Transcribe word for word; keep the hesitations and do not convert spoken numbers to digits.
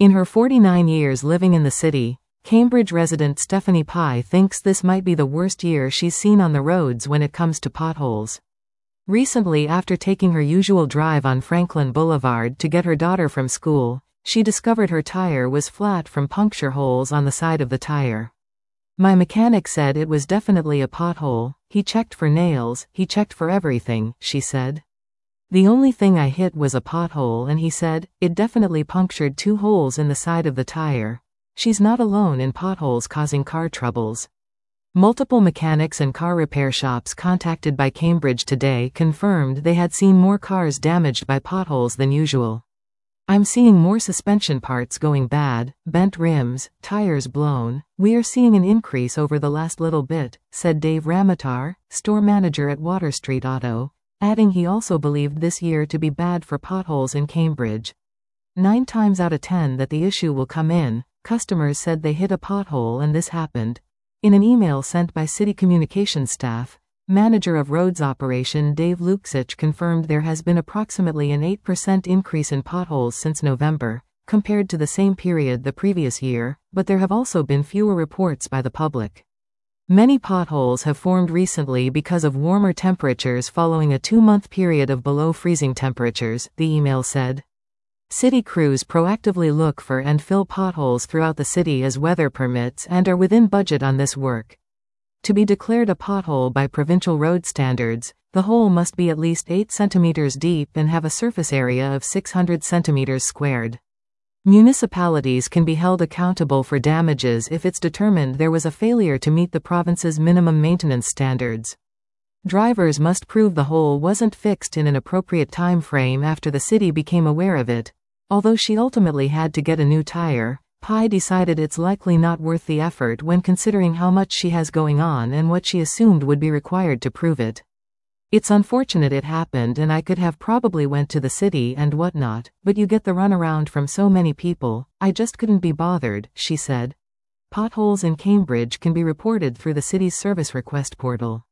In her forty-nine years living in the city, Cambridge resident Stephanie Pye thinks this might be the worst year she's seen on the roads when it comes to potholes. Recently, after taking her usual drive on Franklin Boulevard to get her daughter from school, she discovered her tire was flat from puncture holes on the side of the tire. "My mechanic said it was definitely a pothole. He checked for nails, he checked for everything," she said. "The only thing I hit was a pothole, and he said, it definitely punctured two holes in the side of the tire." She's not alone in potholes causing car troubles. Multiple mechanics and car repair shops contacted by Cambridge Today confirmed they had seen more cars damaged by potholes than usual. "I'm seeing more suspension parts going bad, bent rims, tires blown. We are seeing an increase over the last little bit," said Dave Ramatar, store manager at Water Street Auto, adding he also believed this year to be bad for potholes in Cambridge. Nine times out of ten that the issue will come in, customers said they hit a pothole and this happened. In an email sent by city communications staff, manager of roads operation Dave Luksich confirmed there has been approximately an eight percent increase in potholes since November, compared to the same period the previous year, but there have also been fewer reports by the public. Many potholes have formed recently because of warmer temperatures following a two-month period of below freezing temperatures, the email said. City crews proactively look for and fill potholes throughout the city as weather permits and are within budget on this work. To be declared a pothole by provincial road standards, the hole must be at least eight centimeters deep and have a surface area of six hundred centimeters squared. Municipalities can be held accountable for damages if it's determined there was a failure to meet the province's minimum maintenance standards. Drivers must prove the hole wasn't fixed in an appropriate time frame after the city became aware of it. Although she ultimately had to get a new tire, Pye decided it's likely not worth the effort when considering how much she has going on and what she assumed would be required to prove it. "It's unfortunate it happened and I could have probably went to the city and whatnot, but you get the runaround from so many people, I just couldn't be bothered," she said. Potholes in Cambridge can be reported through the city's service request portal.